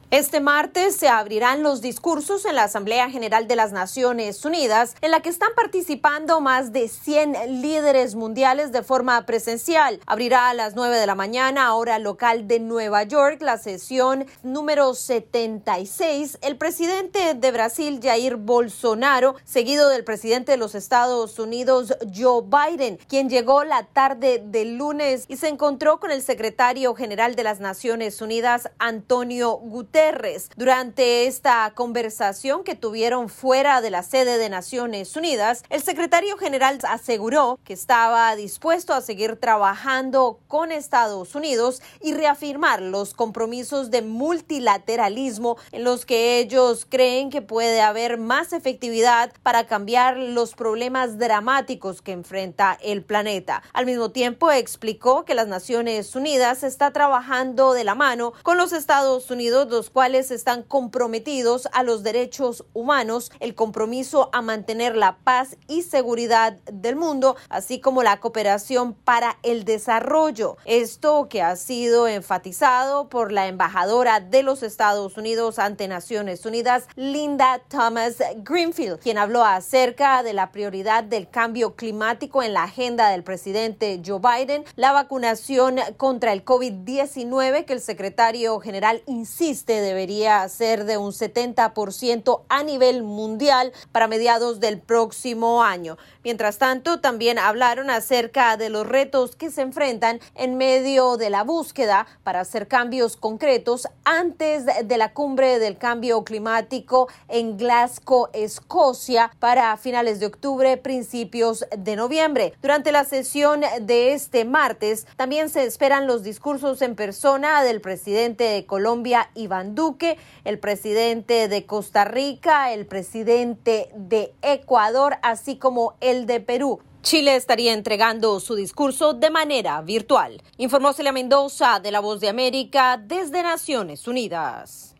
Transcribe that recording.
Este martes se abrirán los discursos en la Asamblea General de las Naciones Unidas, en la que están participando más de 100 líderes mundiales de forma presencial. Abrirá a las 9 de la mañana, hora local de Nueva York, la sesión número 76. El presidente de Brasil, Jair Bolsonaro, seguido del presidente de los Estados Unidos, Joe Biden, quien llegó la tarde del lunes y se encontró con el secretario general de las Naciones Unidas, Antonio Guterres. Durante esta conversación que tuvieron fuera de la sede de Naciones Unidas, el secretario general aseguró que estaba dispuesto a seguir trabajando con Estados Unidos y reafirmar los compromisos de multilateralismo en los que ellos creen que puede haber más efectividad para cambiar los problemas dramáticos que enfrenta el planeta. Al mismo tiempo, explicó que las Naciones Unidas está trabajando de la mano con los Estados Unidos, los cuales están comprometidos a los derechos humanos, el compromiso a mantener la paz y seguridad del mundo, así como la cooperación para el desarrollo. Esto que ha sido enfatizado por la embajadora de los Estados Unidos ante Naciones Unidas, Linda Thomas-Greenfield, quien habló acerca de la prioridad del cambio climático en la agenda del presidente Joe Biden, la vacunación contra el COVID-19, que el secretario general insiste debería ser de un 70% a nivel mundial para mediados del próximo año. Mientras tanto, también hablaron acerca de los retos que se enfrentan en medio de la búsqueda para hacer cambios concretos antes de la cumbre del cambio climático en Glasgow, Escocia, para finales de octubre, principios de noviembre. Durante la sesión de este martes, también se esperan los discursos en persona del presidente de Colombia, Iván Duque, el presidente de Costa Rica, el presidente de Ecuador, así como el de Perú. Chile estaría entregando su discurso de manera virtual. Informó Celia Mendoza de La Voz de América desde Naciones Unidas.